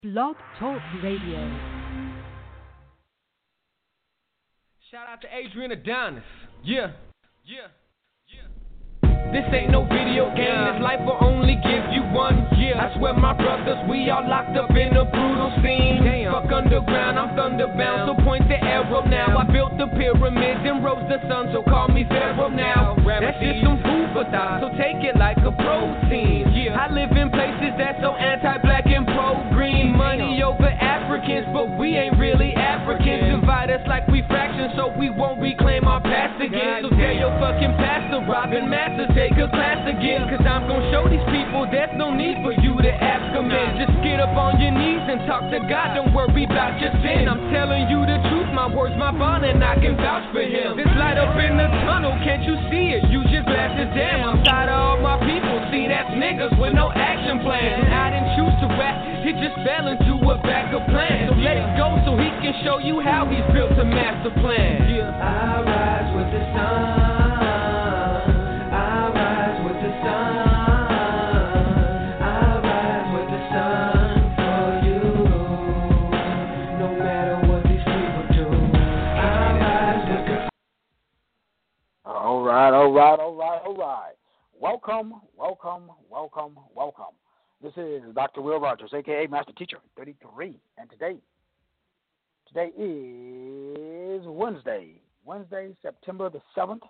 Blog Talk Radio. Shout out to Adrian Adonis. Yeah. This ain't no video game, this life will only give you one. I swear my brothers, we all locked up in a brutal scene. Fuck underground, I'm thunderbound, so point the arrow now. I built the pyramids and rose the sun, so call me Pharaoh now. That's just some food for thought, so take it like a protein. I live in places that's so anti-black and pro-green. Money over Africans, but we ain't really Africans. Divide us like we fractions, so we won't reclaim our past again. So tell your fucking pastor, Robin Masters, take a class again, cause I'm gon' show these people there's no need for you to ask them in. Just get up on your knees and talk to God, don't worry about your sin. I'm telling you the truth, my words, my bond, and I can vouch for him. This light up in the tunnel, can't you see it? Use your glasses, damn, I'm tired of all my people. See, that's niggas with no action plan. And I didn't choose to rap, it just fell into a backup plan. So let it go so he can show you how he's built a master plan. I rise with the sun. All right. Welcome. This is Dr. Will Rogers, a.k.a. Master Teacher 33, and today is Wednesday, September the 7th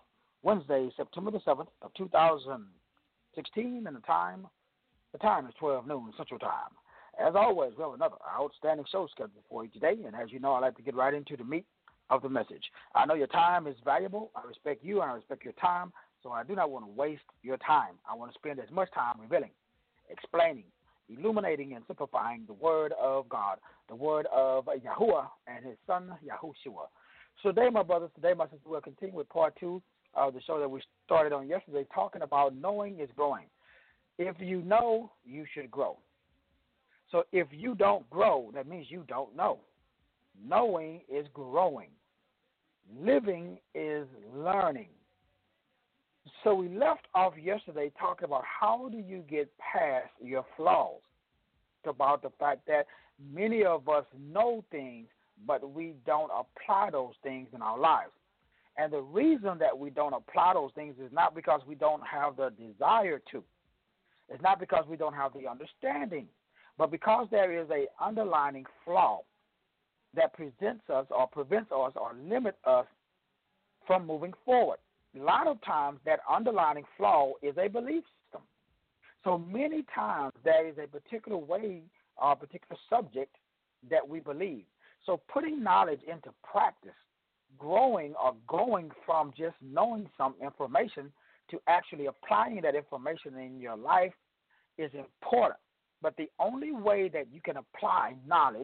of 2016, and the time is 12 noon Central Time. As always, we have another outstanding show scheduled for you today, and as you know, I like to get right into the meat of the message. I know your time is valuable. I respect you, and I respect your time, so I do not want to waste your time. I want to spend as much time revealing, explaining, illuminating, and simplifying the Word of God, the Word of Yahuwah and His Son, Yahushua. So today, my brothers, my sisters, we'll continue with part 2 of the show that we started on yesterday, talking about knowing is growing. If you know, you should grow. So if you don't grow, that means you don't know. Knowing is growing. Living is learning. So we left off yesterday talking about how do you get past your flaws. About the fact that many of us know things, but we don't apply those things in our lives. And the reason that we don't apply those things is not because we don't have the desire to. It's not because we don't have the understanding, but because there is an underlying flaw that presents us or prevents us or limits us from moving forward. A lot of times that underlying flaw is a belief system. So many times there is a particular way or a particular subject that we believe. So putting knowledge into practice, growing or going from just knowing some information to actually applying that information in your life is important. But the only way that you can apply knowledge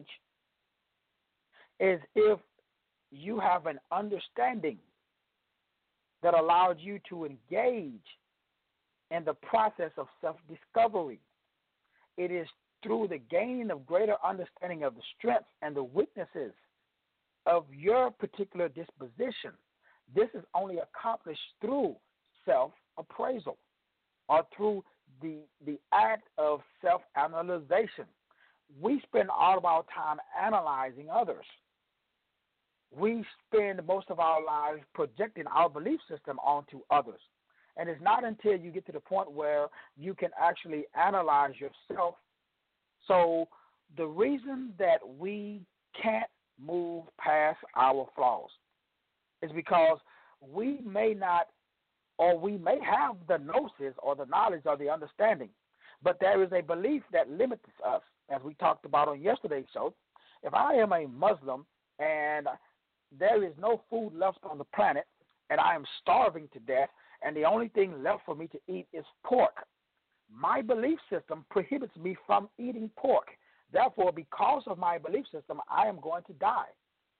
is if you have an understanding that allows you to engage in the process of self-discovery. It is through the gaining of greater understanding of the strengths and the weaknesses of your particular disposition. This is only accomplished through self-appraisal or through the act of self-analyzation. We spend all of our time analyzing others. We spend most of our lives projecting our belief system onto others. And it's not until you get to the point where you can actually analyze yourself. So the reason that we can't move past our flaws is because we may not, or we may have the gnosis or the knowledge or the understanding, but there is a belief that limits us, as we talked about on yesterday's show. If I am a Muslim and there is no food left on the planet and I am starving to death and the only thing left for me to eat is pork, my belief system prohibits me from eating pork. Therefore, because of my belief system, I am going to die.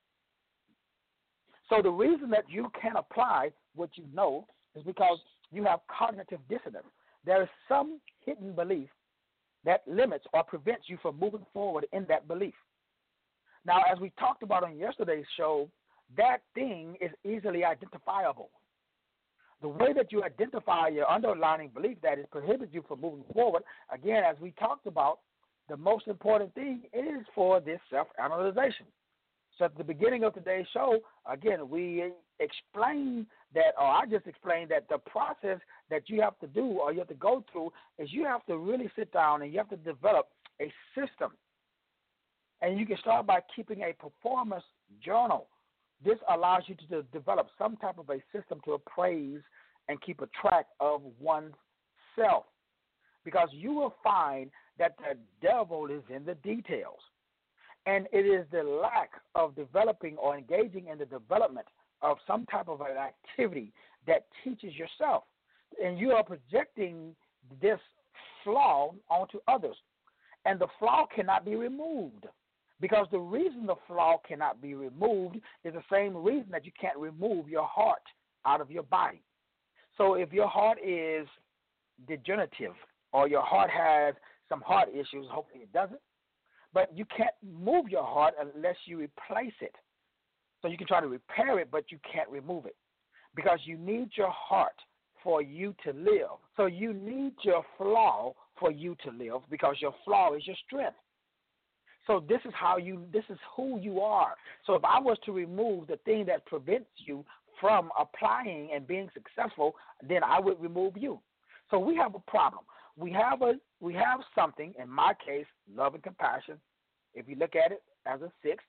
So the reason that you can apply what you know is because you have cognitive dissonance. There is some hidden belief that limits or prevents you from moving forward in that belief. Now, as we talked about on yesterday's show, that thing is easily identifiable. The way that you identify your underlying belief that it prohibits you from moving forward, again, as we talked about, the most important thing is for this self-analyzation. So at the beginning of today's show, again, we explain that, or I just explained that the process that you have to do or you have to go through is you have to really sit down and you have to develop a system. And you can start by keeping a performance journal. This allows you to develop some type of a system to appraise and keep a track of oneself. Because you will find that the devil is in the details. And it is the lack of developing or engaging in the development of some type of an activity that teaches yourself. And you are projecting this flaw onto others. And the flaw cannot be removed. Because the reason the flaw cannot be removed is the same reason that you can't remove your heart out of your body. So if your heart is degenerative or your heart has some heart issues, hopefully it doesn't, but you can't move your heart unless you replace it. So you can try to repair it, but you can't remove it because you need your heart for you to live. So you need your flaw for you to live because your flaw is your strength. So this is who you are. So if I was to remove the thing that prevents you from applying and being successful, then I would remove you. So we have a problem. We have something, in my case, love and compassion. If you look at it as a 6,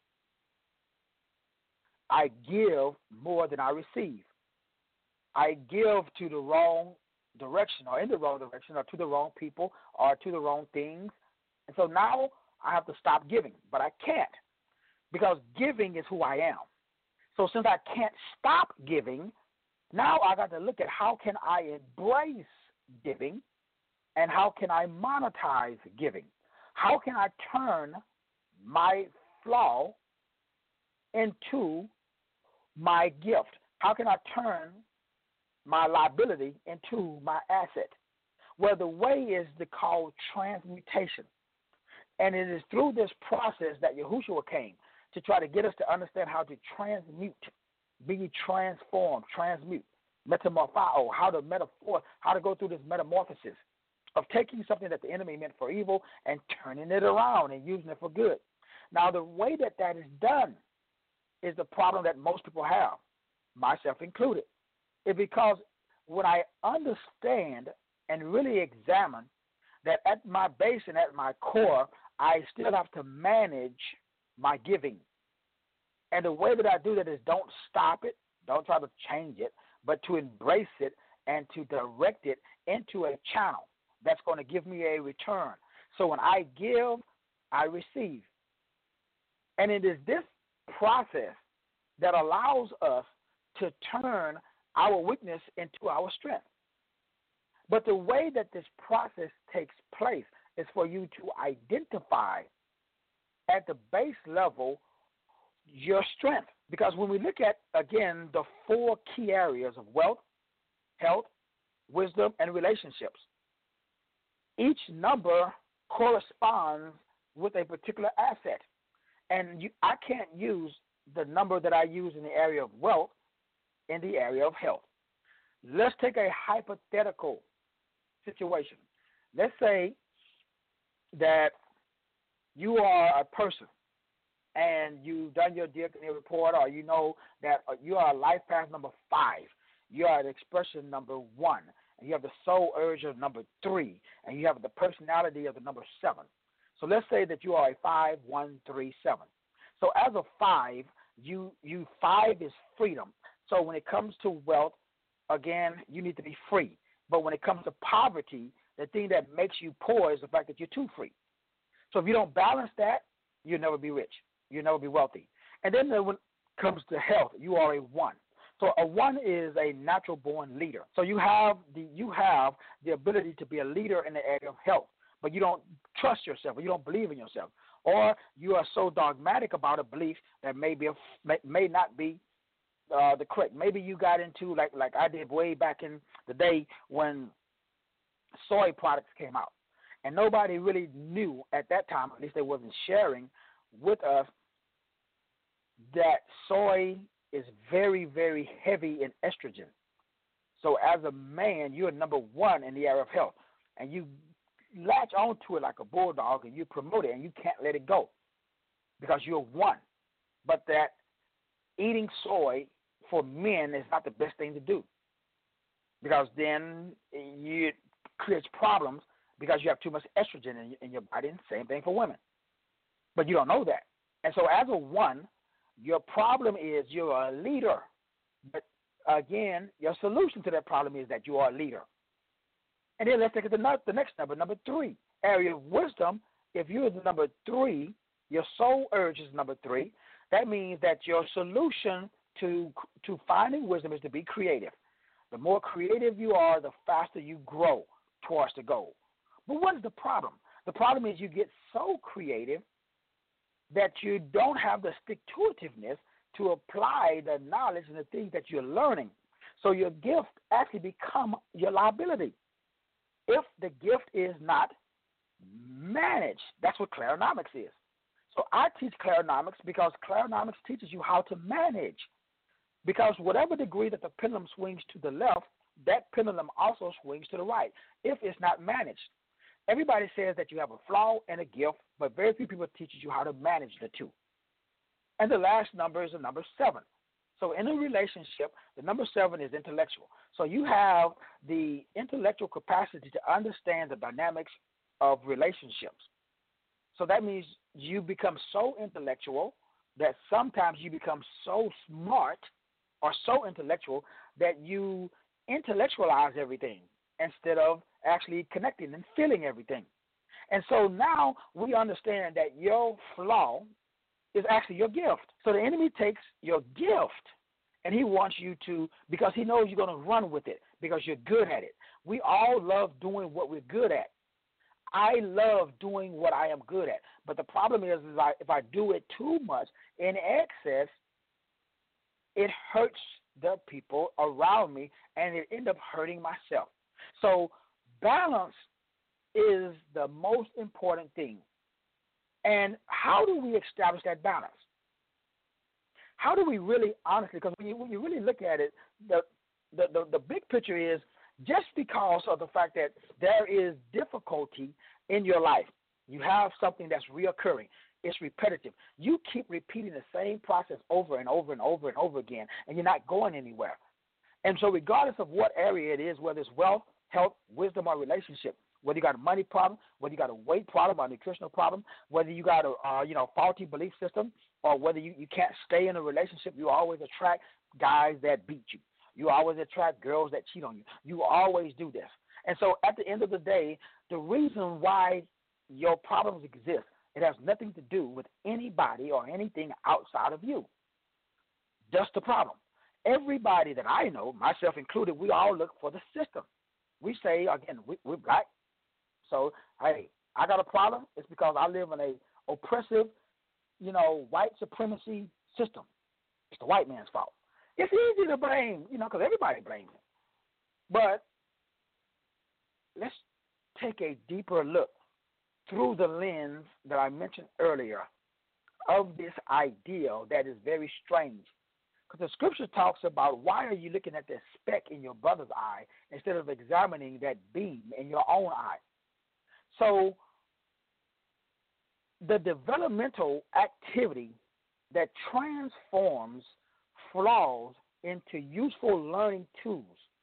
I give more than I receive. I give to the wrong direction or in the wrong direction or to the wrong people or to the wrong things. And so now I have to stop giving, but I can't because giving is who I am. So since I can't stop giving, now I got to look at how can I embrace giving and how can I monetize giving? How can I turn my flaw into my gift? How can I turn my liability into my asset? Well, the way is called transmutation. And it is through this process that Yahushua came to try to get us to understand how to transmute, be transformed, transmute, metamorpho, how to go through this metamorphosis of taking something that the enemy meant for evil and turning it around and using it for good. Now, the way that is done is the problem that most people have, myself included. It's because when I understand and really examine that at my base and at my core, I still have to manage my giving. And the way that I do that is don't stop it, don't try to change it, but to embrace it and to direct it into a channel that's going to give me a return. So when I give, I receive. And it is this process that allows us to turn our weakness into our strength. But the way that this process takes place is for you to identify at the base level your strength. Because when we look at, again, the 4 key areas of wealth, health, wisdom, and relationships, each number corresponds with a particular asset. And I can't use the number that I use in the area of wealth in the area of health. Let's take a hypothetical situation. Let's say that you are a person and you've done your diaconate report, or you know that you are a life path number 5. You are an expression number 1. And you have the soul urge of number 3. And you have the personality of the number 7. So let's say that you are a 5, 1, 3, 7. So as a 5, you 5 is freedom. So when it comes to wealth, again, you need to be free. But when it comes to poverty, the thing that makes you poor is the fact that you're too free. So if you don't balance that, you'll never be rich. You'll never be wealthy. And then when it comes to health, you are a 1. So a 1 is a natural-born leader. So you have the ability to be a leader in the area of health, but you don't trust yourself, or you don't believe in yourself, or you are so dogmatic about a belief that may not be the correct. Maybe you got into like I did way back in the day when soy products came out, and nobody really knew at that time, at least they wasn't sharing with us, that soy is very, very heavy in estrogen. So as a man, you're number 1 in the area of health, and you latch onto it like a bulldog and you promote it and you can't let it go because you're one. But that eating soy for men is not the best thing to do because then it creates problems because you have too much estrogen in your body, and same thing for women. But you don't know that. And so as a one, your problem is you're a leader. But again, your solution to that problem is that you are a leader. And then let's take it to the next number 3. Area of wisdom, if you're the number 3, your soul urge is number 3. That means that your solution to finding wisdom is to be creative. The more creative you are, the faster you grow towards the goal. But what is the problem? The problem is you get so creative that you don't have the stick-to-itiveness to apply the knowledge and the things that you're learning. So your gift actually become your liability. If the gift is not managed, that's what clarinomics is. So I teach clarinomics because clarinomics teaches you how to manage. Because whatever degree that the pendulum swings to the left, that pendulum also swings to the right if it's not managed. Everybody says that you have a flaw and a gift, but very few people teach you how to manage the two. And the last number is the number 7. So in a relationship, the number 7 is intellectual. So you have the intellectual capacity to understand the dynamics of relationships. So that means you become so intellectual that sometimes you become so smart or so intellectual that you intellectualize everything instead of actually connecting and feeling everything. And so now we understand that your flaw is actually your gift. So the enemy takes your gift and he wants you to, because he knows you're going to run with it because you're good at it. We all love doing what we're good at. I love doing what I am good at. But the problem is if I do it too much in excess, it hurts the people around me and it ends up hurting myself. So balance is the most important thing. And how do we establish that balance? How do we really honestly, because when you really look at it, the big picture is just because of the fact that there is difficulty in your life, you have something that's reoccurring, it's repetitive. You keep repeating the same process over and over and over and over again, and you're not going anywhere. And so regardless of what area it is, whether it's wealth, health, wisdom, or relationship, whether you got a money problem, whether you got a weight problem or a nutritional problem, whether you got a faulty belief system, or whether you can't stay in a relationship, you always attract guys that beat you. You always attract girls that cheat on you. You always do this. And so at the end of the day, the reason why your problems exist, it has nothing to do with anybody or anything outside of you. Just the problem. Everybody that I know, myself included, we all look for the system. We say, again, we're black. So, hey, I got a problem. It's because I live in a oppressive, white supremacy system. It's the white man's fault. It's easy to blame, because everybody blames it. But let's take a deeper look through the lens that I mentioned earlier of this ideal that is very strange. Because the scripture talks about why are you looking at that speck in your brother's eye instead of examining that beam in your own eye? So the developmental activity that transforms flaws into useful learning tools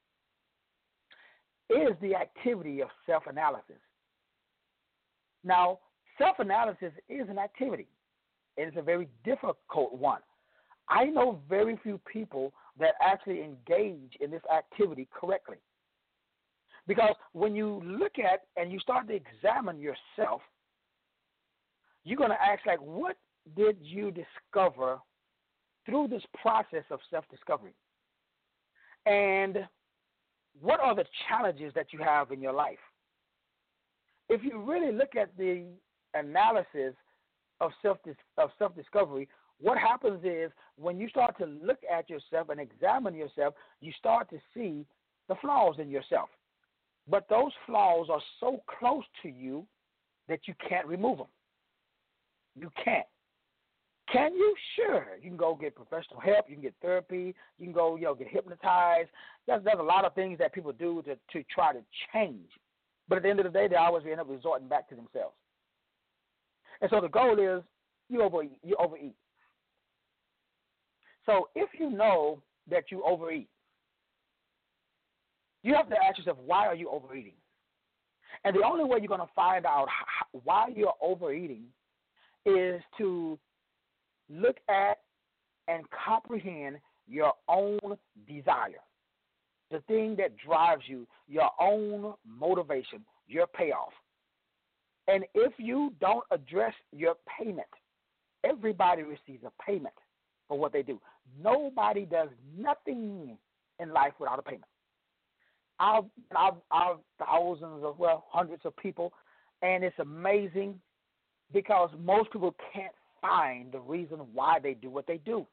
is the activity of self-analysis. Now, self-analysis is an activity. It is a very difficult one. I know very few people that actually engage in this activity correctly. Because when you look at and you start to examine yourself, you're going to ask, what did you discover through this process of self-discovery? And what are the challenges that you have in your life? If you really look at the analysis of self-discovery, what happens is when you start to look at yourself and examine yourself, you start to see the flaws in yourself. But those flaws are so close to you that you can't remove them. You can't. Can you? Sure. You can go get professional help. You can get therapy. You can go, get hypnotized. There's a lot of things that people do to try to change. But at the end of the day, they always end up resorting back to themselves. And so the goal is you overeat. So if you know that you overeat, you have to ask yourself, why are you overeating? And the only way you're going to find out why you're overeating is to look at and comprehend your own desire, the thing that drives you, your own motivation, your payoff. And if you don't address your payment, everybody receives a payment for what they do. Nobody does nothing in life without a payment. I've thousands of, hundreds of people, and it's amazing because most people can't find the reason why they do what they do.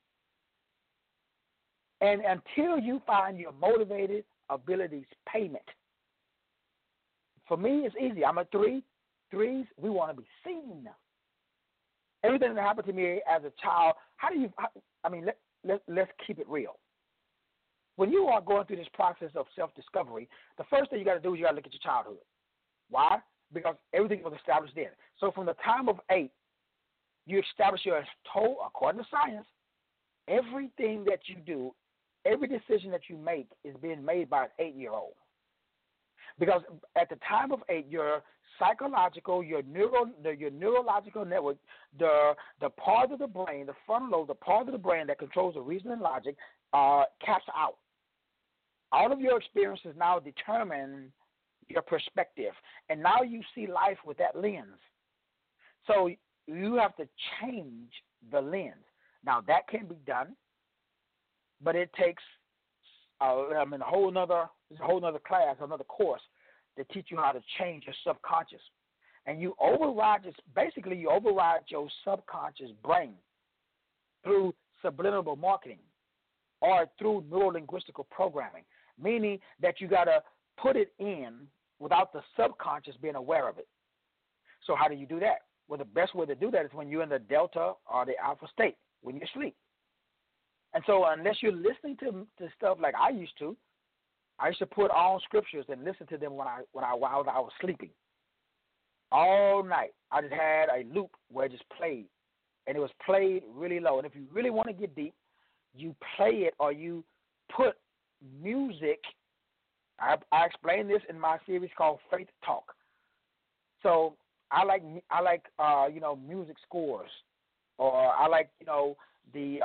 And until you find your motivated abilities payment, for me, it's easy. I'm a 3. Threes, we want to be seen. Everything that happened to me as a child, let's keep it real. When you are going through this process of self-discovery, the first thing you got to do is you got to look at your childhood. Why? Because everything was established then. So from the time of 8, you establish your total, according to science, everything that you do, every decision that you make is being made by an 8-year-old. Because at the time of 8, your psychological, your neurological network, the part of the brain, the frontal lobe, the part of the brain that controls the reason and logic, caps out. All of your experiences now determine your perspective, and now you see life with that lens. So you have to change the lens. Now that can be done, but it takes a whole nother class, another course to teach you how to change your subconscious. And you override your subconscious brain through subliminal marketing or through neuro-linguistical programming, meaning that you got to put it in without the subconscious being aware of it. So how do you do that? Well, the best way to do that is when you're in the delta or the alpha state, when you're asleep. And so unless you're listening to stuff like I used to put on scriptures and listen to them while I was sleeping. All night. I just had a loop where it just played, and it was played really low. And if you really want to get deep, you play it or you put music. I explain this in my series called Faith Talk. So I like music scores, or I like the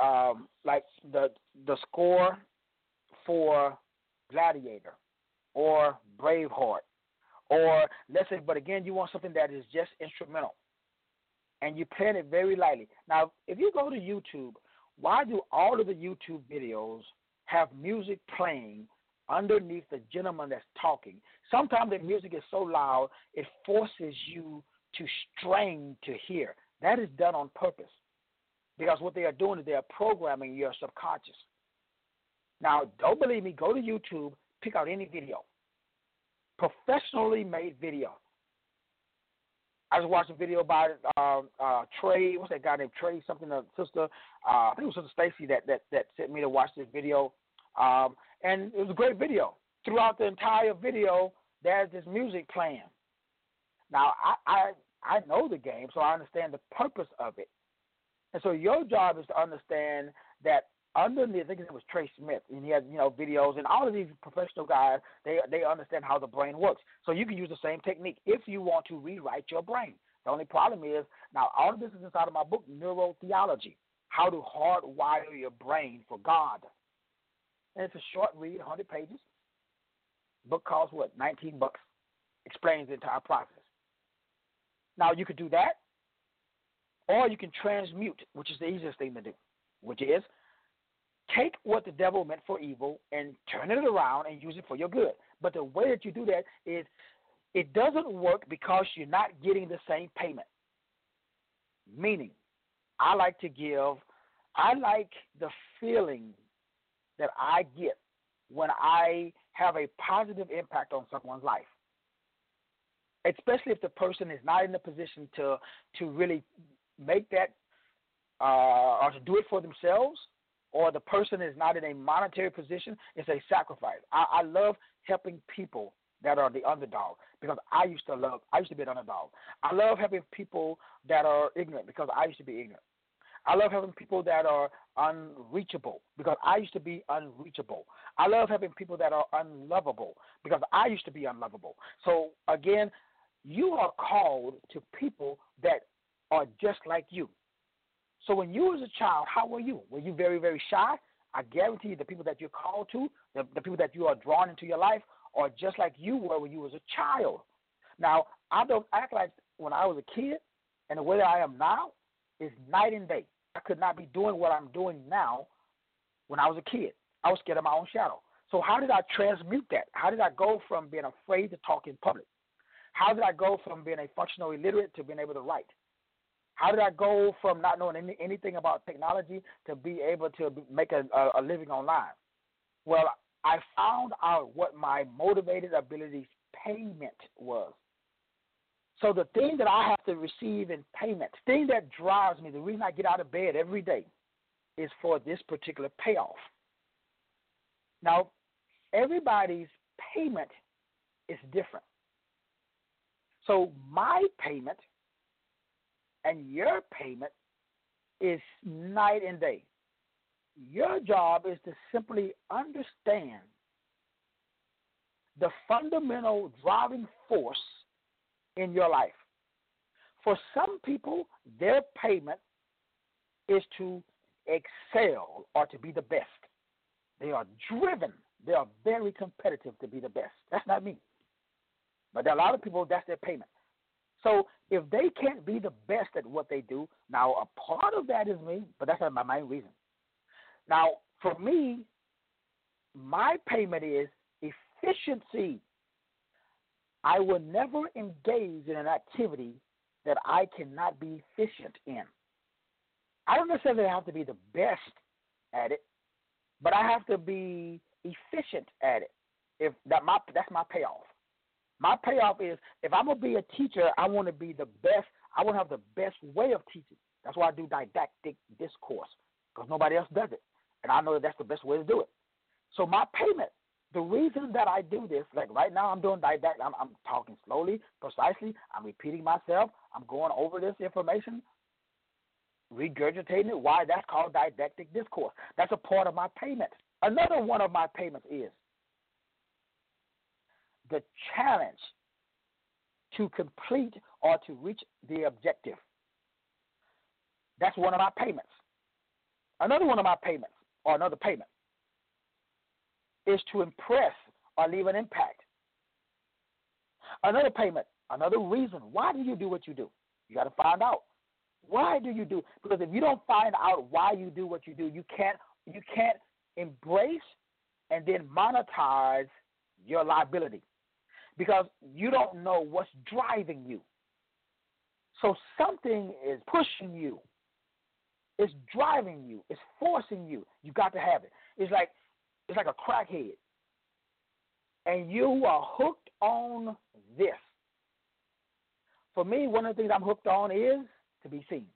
score for Gladiator or Braveheart, or let's say, but again, you want something that is just instrumental, and you plan it very lightly. Now, if you go to YouTube, why do all of the YouTube videos have music playing underneath the gentleman that's talking? Sometimes the music is so loud it forces you to strain to hear. That is done on purpose, because what they are doing is they are programming your subconscious. Now, don't believe me, go to YouTube, pick out any video, professionally made video. I just watched a video about Trey, what's that guy named Trey, something, sister, I think it was Sister Stacy that sent me to watch this video, and it was a great video. Throughout the entire video, there's this music playing. Now, I know the game, so I understand the purpose of it. And so your job is to understand that underneath, I think it was Trey Smith, and he has videos, and all of these professional guys, they understand how the brain works. So you can use the same technique if you want to rewrite your brain. The only problem is, now all of this is inside of my book, Neurotheology, How to Hardwire Your Brain for God. And it's a short read, 100 pages. Book costs, $19? Explains the entire process. Now, you could do that, or you can transmute, which is the easiest thing to do, which is take what the devil meant for evil and turn it around and use it for your good. But the way that you do that is it doesn't work because you're not getting the same payment. Meaning, I like the feeling that I get when I have a positive impact on someone's life, especially if the person is not in a position to really make that or to do it for themselves, or the person is not in a monetary position. It's a sacrifice. I love helping people that are the underdog, because I used to be an underdog. I love helping people that are ignorant, because I used to be ignorant. I love helping people that are unreachable, because I used to be unreachable. I love helping people that are unlovable, because I used to be unlovable. So, again, you are called to people that are just like you. So when you was a child, how were you? Were you very, very shy? I guarantee you the people that you're called to, the people that you are drawn into your life, are just like you were when you was a child. Now, I don't act like when I was a kid and the way that I am now is night and day. I could not be doing what I'm doing now when I was a kid. I was scared of my own shadow. So how did I transmute that? How did I go from being afraid to talk in public? How did I go from being a functional illiterate to being able to write? How did I go from not knowing anything about technology to be able to make a living online? Well, I found out what my motivated abilities payment was. So the thing that I have to receive in payment, the thing that drives me, the reason I get out of bed every day is for this particular payoff. Now, everybody's payment is different. So my payment and your payment is night and day. Your job is to simply understand the fundamental driving force in your life. For some people, their payment is to excel or to be the best. They are driven. They are very competitive to be the best. That's not me. But there are a lot of people, that's their payment. So if they can't be the best at what they do, now a part of that is me, but that's not my main reason. Now, for me, my payment is efficiency. I will never engage in an activity that I cannot be efficient in. I don't necessarily have to be the best at it, but I have to be efficient at it. That's my payoff. My payoff is, if I'm going to be a teacher, I want to be the best. I want to have the best way of teaching. That's why I do didactic discourse, because nobody else does it. And I know that that's the best way to do it. So my payment, the reason that I do this, like right now I'm doing didactic, I'm talking slowly, precisely. I'm repeating myself. I'm going over this information, regurgitating it. Why? That's called didactic discourse. That's a part of my payment. Another one of my payments is the challenge to complete or to reach the objective. That's one of my payments. Another one of my payments, or another payment, is to impress or leave an impact. Another payment, another reason, why do you do what you do? You got to find out. Why do you do? Because if you don't find out why you do what you do, you can't embrace and then monetize your liability, because you don't know what's driving you. So something is pushing you. It's driving you. It's forcing you. You got to have it. It's like a crackhead, and you are hooked on this. For me, one of the things I'm hooked on is to be seen.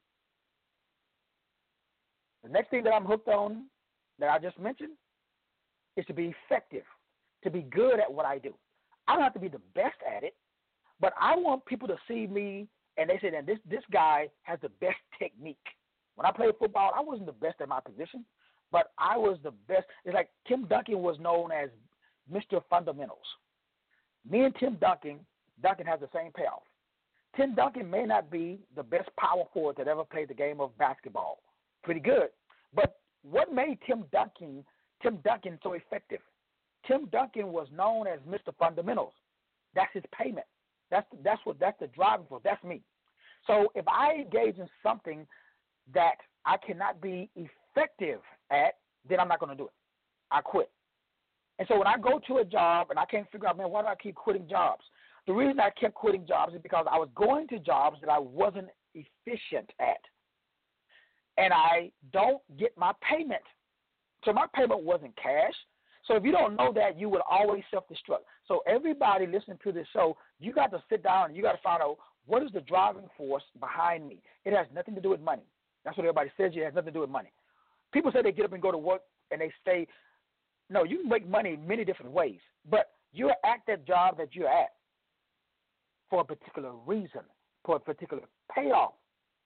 The next thing that I'm hooked on that I just mentioned is to be effective, to be good at what I do. I don't have to be the best at it, but I want people to see me and they say that this guy has the best technique. When I played football, I wasn't the best at my position, but I was the best. It's like Tim Duncan was known as Mr. Fundamentals. Me and Tim Duncan has the same payoff. Tim Duncan may not be the best power forward that ever played the game of basketball. Pretty good. But what made Tim Duncan so effective? Tim Duncan was known as Mr. Fundamentals. That's his payment. That's the driving force. That's me. So if I engage in something that I cannot be effective at, then I'm not going to do it. I quit. And so when I go to a job and I can't figure out, man, why do I keep quitting jobs? The reason I kept quitting jobs is because I was going to jobs that I wasn't efficient at. And I don't get my payment. So my payment wasn't cash. So if you don't know that, you will always self-destruct. So everybody listening to this show, you got to sit down and you got to find out, what is the driving force behind me? It has nothing to do with money. That's what everybody says. It has nothing to do with money. People say they get up and go to work and they say, no, you can make money in many different ways. But You're at that job that you're at for a particular reason, for a particular payoff.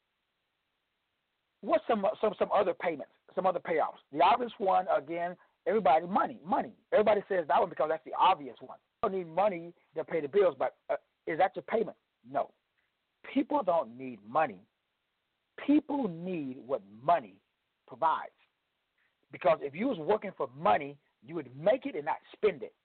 What's some other payments, some other payoffs? The obvious one, again, everybody, money. Everybody says that one because that's the obvious one. You don't need money to pay the bills, but is that your payment? No. People don't need money. People need what money provides. Because if you was working for money, you would make it and not spend it.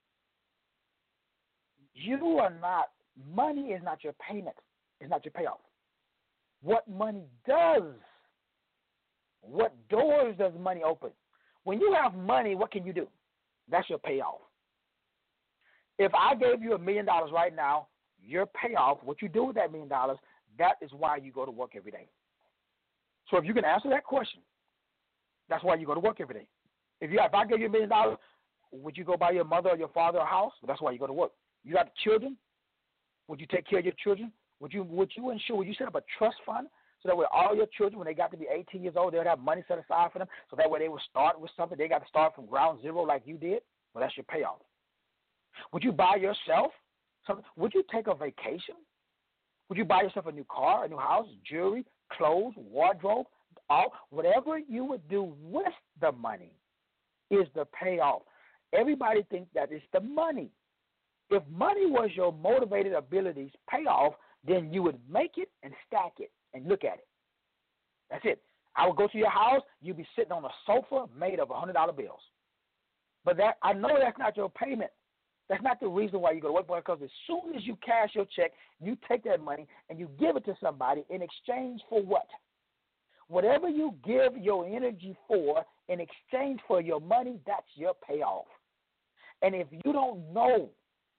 Money is not your payment. It's not your payoff. What money does, what doors does money open? When you have money, what can you do? That's your payoff. If I gave you $1 million right now, your payoff, what you do with that $1 million, that is why you go to work every day. So if you can answer that question, that's why you go to work every day. If I gave you $1 million, would you go buy your mother or your father a house? That's why you go to work. You got children? Would you take care of your children? Would you set up a trust fund so that way all your children, when they got to be 18 years old, they would have money set aside for them so that way they would start with something. They got to start from ground zero like you did? Well, that's your payoff. Would you buy yourself something? Would you take a vacation? Would you buy yourself a new car, a new house, jewelry, clothes, wardrobe? Whatever you would do with the money is the payoff. Everybody thinks that it's the money. If money was your motivated abilities payoff, then you would make it and stack it and look at it. That's it. I would go to your house, you'd be sitting on a sofa made of $100 bills. But I know that's not your payment. That's not the reason why you go to work, because as soon as you cash your check, you take that money and you give it to somebody in exchange for what? Whatever you give your energy for in exchange for your money, that's your payoff. And if you don't know,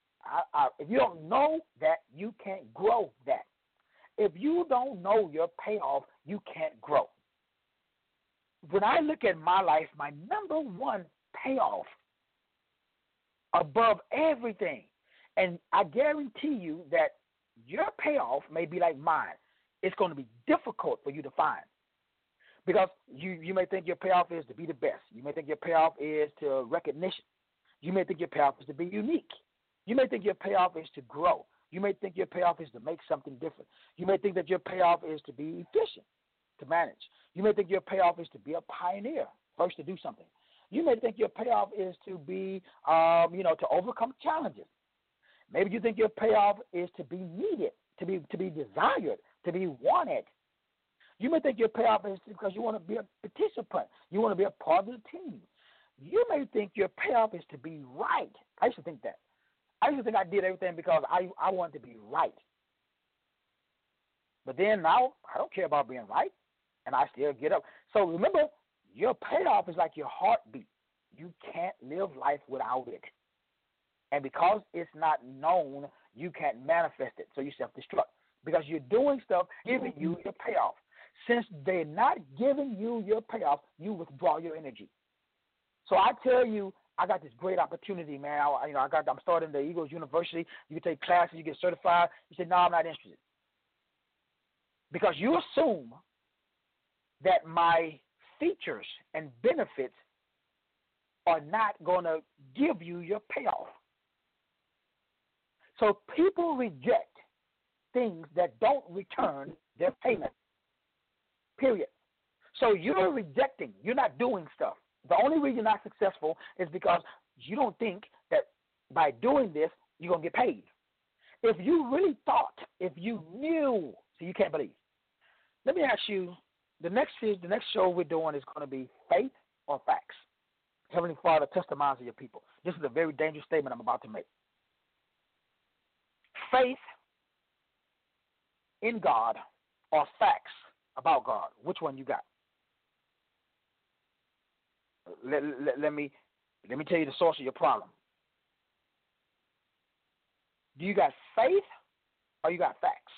that, you can't grow that. If you don't know your payoff, you can't grow. When I look at my life, my number one payoff above everything, and I guarantee you that your payoff may be like mine. It's going to be difficult for you to find. Because you may think your payoff is to be the best. You may think your payoff is to recognition. You may think your payoff is to be unique. You may think your payoff is to grow. You may think your payoff is to make something different. You may think that your payoff is to be efficient, to manage. You may think your payoff is to be a pioneer, first to do something. You may think your payoff is to be, to overcome challenges. Maybe you think your payoff is to be needed, to be desired, to be wanted. You may think your payoff is because you want to be a participant. You want to be a part of the team. You may think your payoff is to be right. I used to think that. I used to think I did everything because I wanted to be right. But then now I don't care about being right, and I still get up. So remember, your payoff is like your heartbeat. You can't live life without it. And because it's not known, you can't manifest it. So you self-destruct. Because you're doing stuff giving you your payoff. Since they're not giving you your payoff, you withdraw your energy. So I tell you, I got this great opportunity, man. I'm starting the Eagles University. You can take classes, you get certified. You say, no, I'm not interested. Because you assume that my features and benefits are not going to give you your payoff. So people reject things that don't return their payment, period. So you're rejecting. You're not doing stuff. The only reason you're not successful is because you don't think that by doing this, you're going to get paid. If you really thought, if you knew, so you can't believe. Let me ask you, the next show we're doing is going to be faith or facts. Heavenly Father, test the minds of your people. This is a very dangerous statement I'm about to make. Faith in God or facts about God. Which one you got? Let me tell you the source of your problem. Do you got faith or you got facts?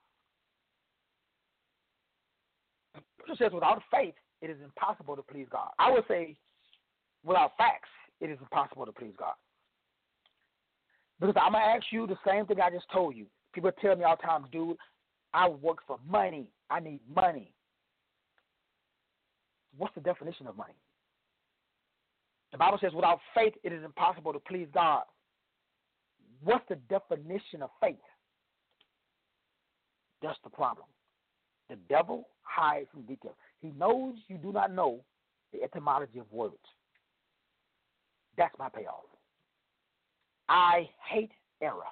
It says without faith, it is impossible to please God. I would say without facts, it is impossible to please God. Because I'm going to ask you the same thing I just told you. People tell me all the time, dude, I work for money. I need money. What's the definition of money? The Bible says without faith, it is impossible to please God. what's the definition of faith? That's the problem. The devil hides from details. He knows you do not know the etymology of words. That's my payoff. I hate error.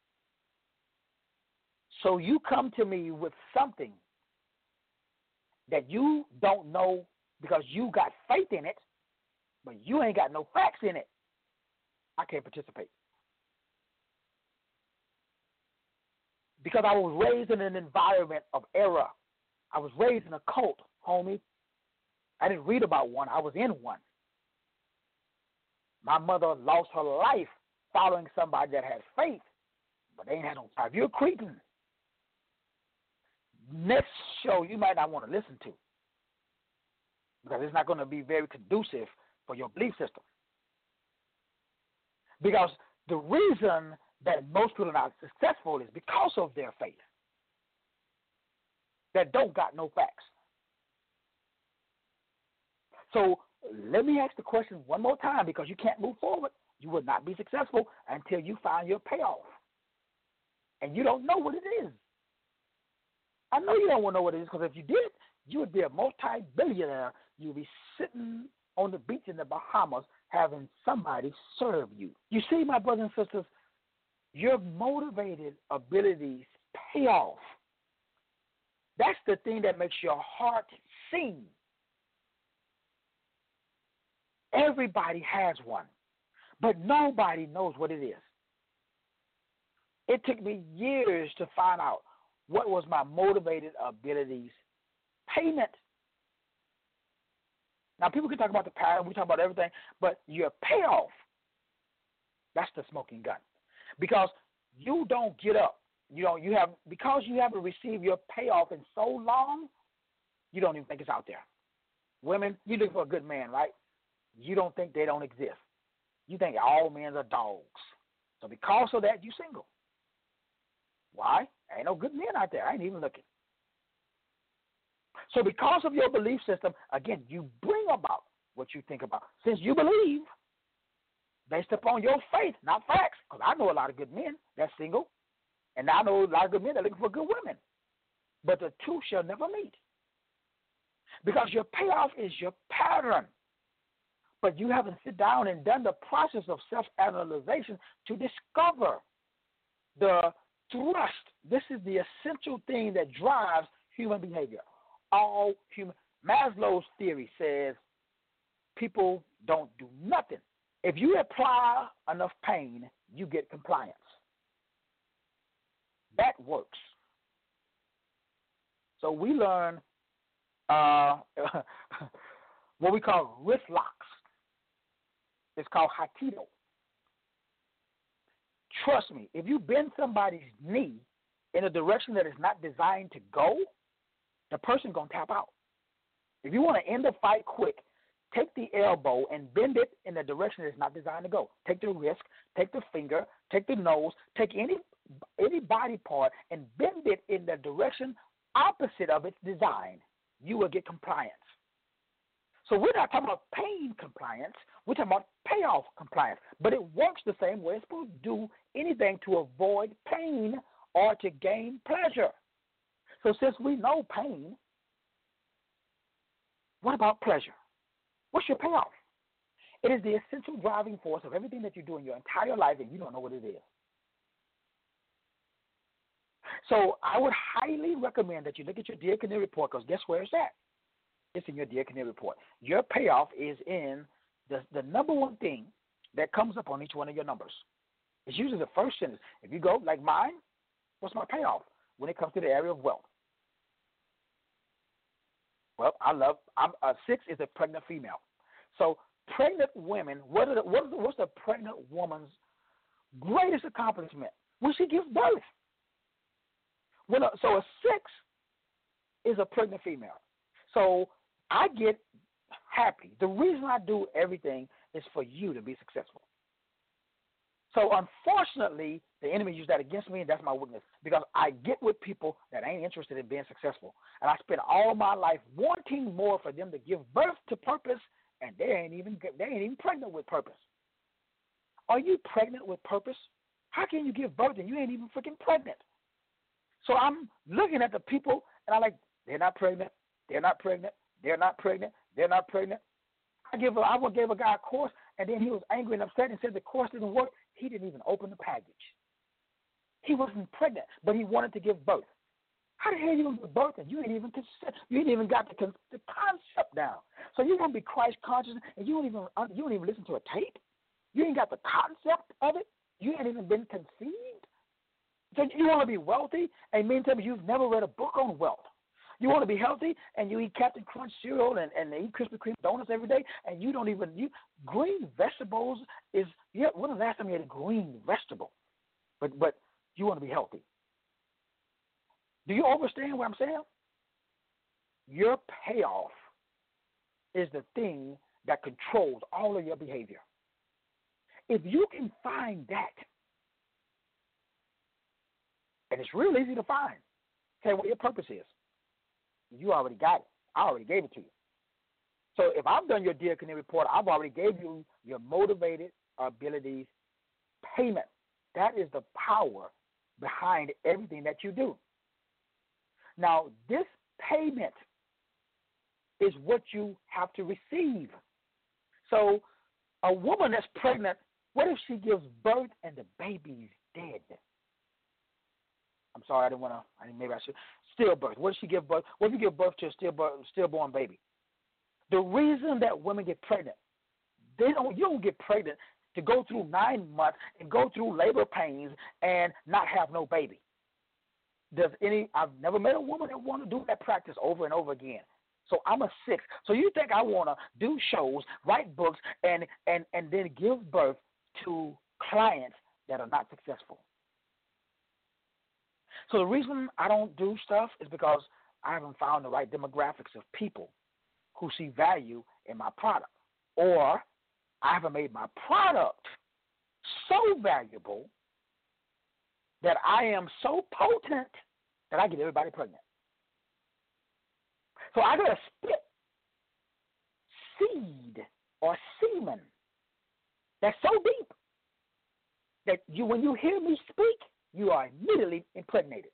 So you come to me with something that you don't know because you got faith in it, but you ain't got no facts in it. I can't participate. Because I was raised in an environment of error. I was raised in a cult, homie. I didn't read about one. I was in one. My mother lost her life following somebody that had faith, but they ain't had no time. You're a cretin. Next show you might not want to listen to because it's not going to be very conducive for your belief system. Because the reason that most people are not successful is because of their faith that don't got no facts. So let me ask the question one more time because you can't move forward. You will not be successful until you find your payoff. And you don't know what it is. I know you don't want to know what it is because if you did, you would be a multi-billionaire. You would be sitting on the beach in the Bahamas having somebody serve you. You see, my brothers and sisters, your motivated abilities pay off. That's the thing that makes your heart sing. Everybody has one, but nobody knows what it is. It took me years to find out what was my motivated abilities payment. Now, people can talk about the pattern, we talk about everything, but your payoff, that's the smoking gun. Because you don't get up. Because you haven't received your payoff in so long, you don't even think it's out there. Women, you look for a good man, right? You don't think they don't exist. You think all men are dogs. So because of that, you single. Why? Ain't no good men out there. I ain't even looking. So because of your belief system, again, you bring about what you think about. Since you believe, based upon your faith, not facts, because I know a lot of good men that's single, and I know a lot of good men that are looking for good women. But the two shall never meet. Because your payoff is your pattern. But you haven't sit down and done the process of self-analyzation to discover the thrust. This is the essential thing that drives human behavior. All human. Maslow's theory says people don't do nothing. If you apply enough pain, you get compliance. That works. So we learn what we call wrist locks. It's called Hapkido. Trust me, if you bend somebody's knee in a direction that is not designed to go, the person's going to tap out. If you want to end the fight quick, take the elbow and bend it in the direction it's not designed to go. Take the wrist, take the finger, take the nose, take any body part and bend it in the direction opposite of its design. You will get compliance. So we're not talking about pain compliance. We're talking about payoff compliance. But it works the same way it's supposed to do anything to avoid pain or to gain pleasure. So since we know pain, what about pleasure? What's your payoff? It is the essential driving force of everything that you do in your entire life, and you don't know what it is. So I would highly recommend that you look at your Dear Canary report, because guess where it's at? It's in your Dear Canary report. Your payoff is in the number one thing that comes up on each one of your numbers. It's usually the first sentence. If you go like mine, what's my payoff when it comes to the area of wealth? Well, I'm 6 is a pregnant female. So pregnant women, what's the pregnant woman's greatest accomplishment? When she gives birth. So a 6 is a pregnant female. So I get happy. The reason I do everything is for you to be successful. So unfortunately, the enemy used that against me, and that's my weakness, because I get with people that ain't interested in being successful. And I spend all my life wanting more for them to give birth to purpose, and they ain't even pregnant with purpose. Are you pregnant with purpose? How can you give birth and you ain't even freaking pregnant? So I'm looking at the people, and I'm like, they're not pregnant. They're not pregnant. They're not pregnant. They're not pregnant. I gave a guy a course, and then he was angry and upset and said the course didn't work. He didn't even open the package. He wasn't pregnant, but he wanted to give birth. How the hell you gonna give birth and you ain't even got the concept down? So you gonna be Christ conscious and you don't even listen to a tape? You ain't got the concept of it. You ain't even been conceived. So you want to be wealthy, and meantime you've never read a book on wealth. You want to be healthy, and you eat Captain Crunch cereal and eat Krispy Kreme donuts every day, and you don't even green vegetables is when the last time you had a green vegetable? But you want to be healthy. Do you understand what I'm saying? Your payoff is the thing that controls all of your behavior. If you can find that, and it's real easy to find, okay, what your purpose is. You already got it. I already gave it to you. So if I've done your Dear Canary report, I've already gave you your motivated abilities payment. That is the power behind everything that you do. Now, this payment is what you have to receive. So a woman that's pregnant, what if she gives birth and the baby's dead? I'm sorry, maybe I should. Stillbirth. What if she give birth? What if you give birth to a stillborn baby? The reason that women get pregnant, you don't get pregnant to go through 9 months and go through labor pains and not have no baby. I've never met a woman that want to do that practice over and over again. So I'm a 6. So you think I want to do shows, write books, and then give birth to clients that are not successful? So the reason I don't do stuff is because I haven't found the right demographics of people who see value in my product. Or I haven't made my product so valuable that I am so potent that I get everybody pregnant. So I got to spit seed or semen that's so deep that when you hear me speak, you are immediately impregnated.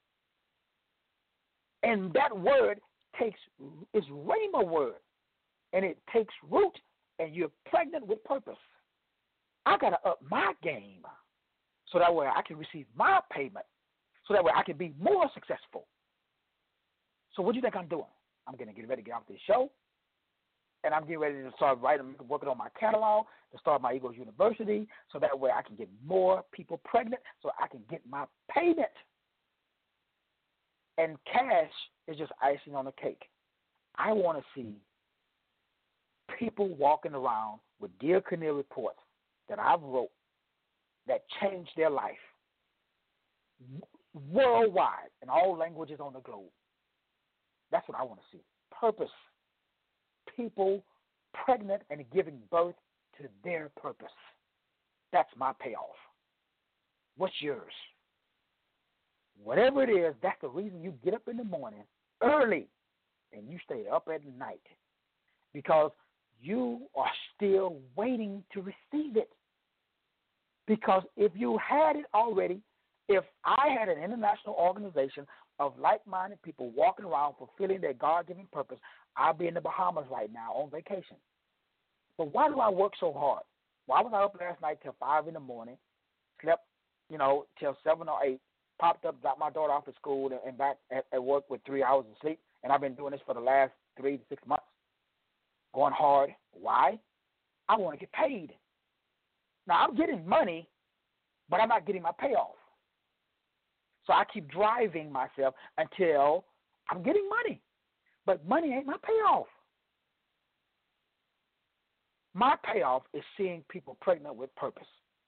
And that word is Rhema word, and it takes root, and you're pregnant with purpose. I got to up my game so that way I can receive my payment, so that way I can be more successful. So what do you think I'm doing? I'm going to get ready to get off this show, and I'm getting ready to start working on my catalog, to start my Eagles University, so that way I can get more people pregnant, so I can get my payment. And cash is just icing on the cake. I want to see people walking around with Dear Canary reports that I've wrote that changed their life worldwide in all languages on the globe. That's what I want to see. Purpose. People pregnant and giving birth to their purpose. That's my payoff. What's yours? Whatever it is, that's the reason you get up in the morning early and you stay up at night, because you are still waiting to receive it. Because if you had it already, if I had an international organization of like-minded people walking around fulfilling their God-given purpose, I'd be in the Bahamas right now on vacation. But why do I work so hard? Why was I up last night till 5 in the morning, slept, till 7 or 8, popped up, dropped my daughter off at school, and back at work with 3 hours of sleep, and I've been doing this for the last 3 to 6 months, going hard. Why? I want to get paid. Now, I'm getting money, but I'm not getting my payoff. So I keep driving myself until I'm getting money. But money ain't my payoff. My payoff is seeing people pregnant with purpose.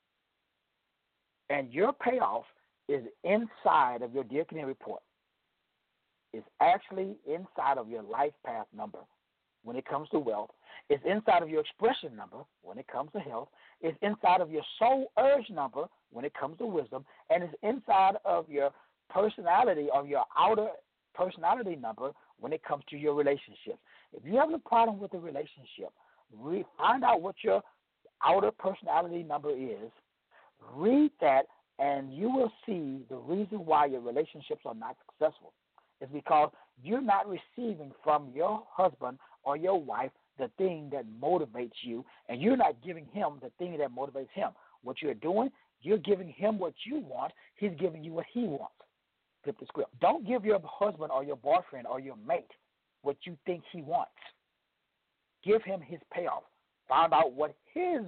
And your payoff is inside of your Dear Canary report. It's actually inside of your life path number when it comes to wealth. It's inside of your expression number when it comes to health. It's inside of your soul urge number when it comes to wisdom. And it's inside of your personality, or your outer personality number when it comes to your relationships. If you have a problem with a relationship, find out what your outer personality number is, read that, And you will see the reason why your relationships are not successful is because you're not receiving from your husband or your wife the thing that motivates you, and you're not giving him the thing that motivates him. What you're doing, you're giving him what you want. He's giving you what he wants. Flip the script. Don't give your husband or your boyfriend or your mate what you think he wants. Give him his payoff. Find out what his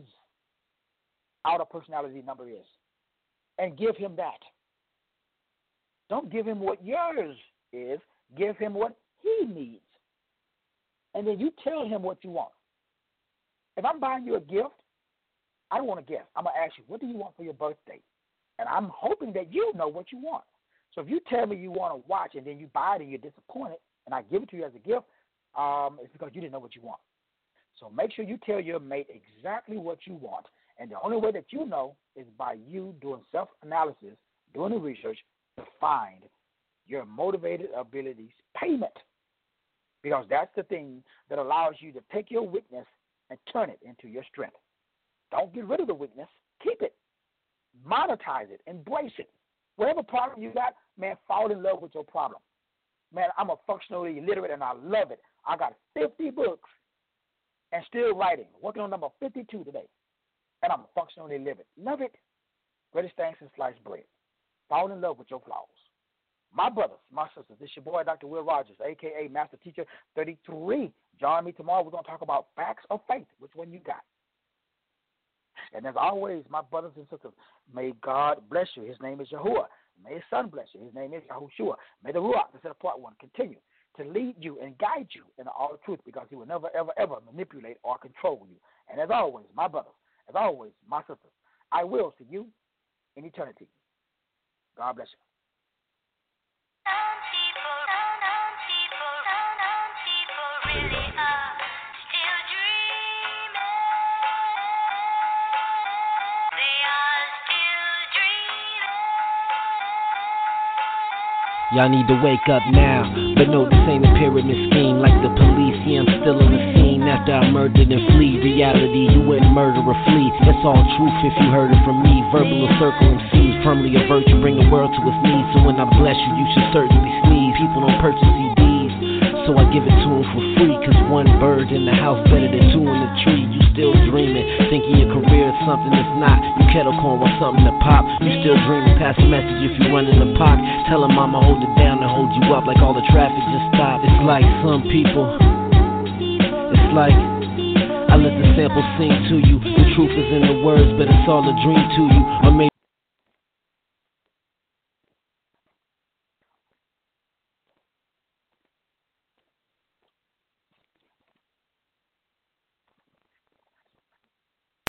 outer personality number is and give him that. Don't give him what yours is. Give him what he needs. And then you tell him what you want. If I'm buying you a gift, I don't want to guess. I'm going to ask you, what do you want for your birthday? And I'm hoping that you know what you want. So if you tell me you want a watch and then you buy it and you're disappointed and I give it to you as a gift, it's because you didn't know what you want. So make sure you tell your mate exactly what you want. And the only way that you know is by you doing self-analysis, doing the research to find your motivated abilities payment. Because that's the thing that allows you to take your weakness and turn it into your strength. Don't get rid of the weakness. Keep it. Monetize it. Embrace it. Whatever problem you got, man, fall in love with your problem. Man, I'm a functionally illiterate and I love it. I got 50 books and still writing. Working on number 52 today. And I'm functionally illiterate. Love it. Greatest thing since sliced bread. Fall in love with your flaws. My brothers, my sisters, this is your boy, Dr. Will Rogers, a.k.a. Master Teacher 33. Join me tomorrow. We're going to talk about facts or faith. Which one you got? And as always, my brothers and sisters, may God bless you. His name is Yahuwah. May his son bless you. His name is Yahushua. May the Ruach, this is part one, continue to lead you and guide you in all the truth because he will never, ever, ever manipulate or control you. And as always, my brothers, as always, my sisters, I will see you in eternity. God bless you. Y'all need to wake up now, but no, this ain't a pyramid scheme like the police. Yeah, I'm still on the scene after I murdered and flee. Reality, you wouldn't murder or flee. That's all truth if you heard it from me. Verbal or circle MCs, firmly avert you, bring the world to its knees. So when I bless you, you should certainly sneeze. People don't purchase CDs, so I give it to them for free. Cause one bird in the house better than two in the tree. You still dreaming, thinking your career is something that's not. You kettle corn want something to pop. You still dreaming, pass a message if you run in the pocket. Tell them mama hold it down and hold you up like all the traffic just stopped. It's like some people, it's like I let the sample sing to you. The truth is in the words, but it's all a dream to you. Or maybe